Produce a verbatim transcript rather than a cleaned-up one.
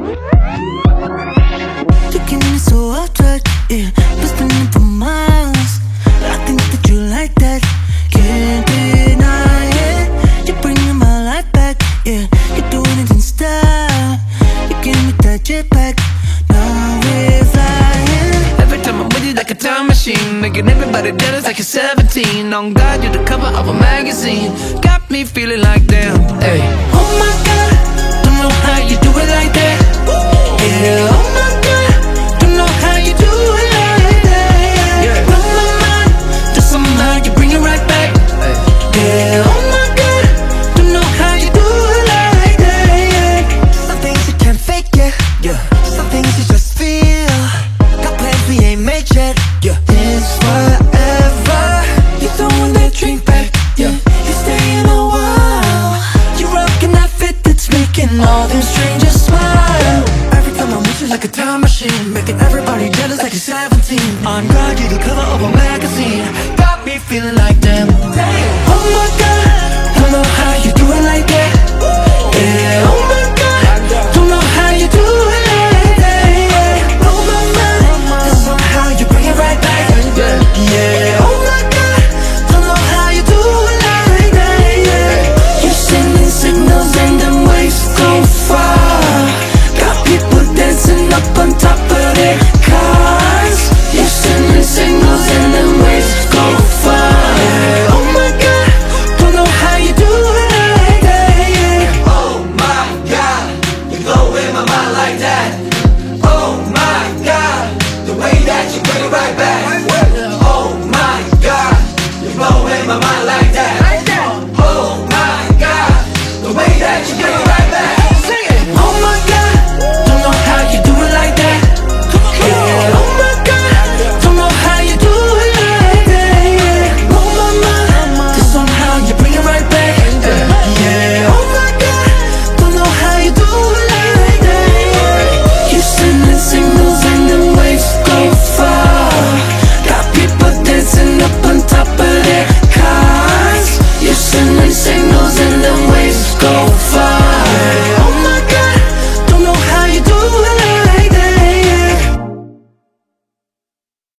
Taking it so off track, yeah, been spinning for miles. I think that you like that, can't deny it. You're bringing my life back, yeah, you're doing it in style. You give me that jetpack, now we're flying. Every time I'm with you like a time machine, making everybody jealous like you're seventeen. On God, you're the cover of a magazine, got me feeling like damn, hey. Oh my God, don't know how you do it like that. Yeah, oh my God, don't know how you do it like that. Yeah. Blow my mind, just somehow you bring it right back. Hey. Yeah, oh my God, don't know how you do it like that. Some things you can't fake, yeah, yeah. Some things you just feel. Got plans we ain't made yet, yeah. It's forever. You throwing that drink back, yeah. You staying a while. You rocking that fit that's making all them strangers smile. Every time I'm with you like a time machine, making everybody jealous like you're seventeen. On God, you're the cover of a magazine, got me feeling like damn. Oh my God, don't know how you do it like that. Yeah, oh my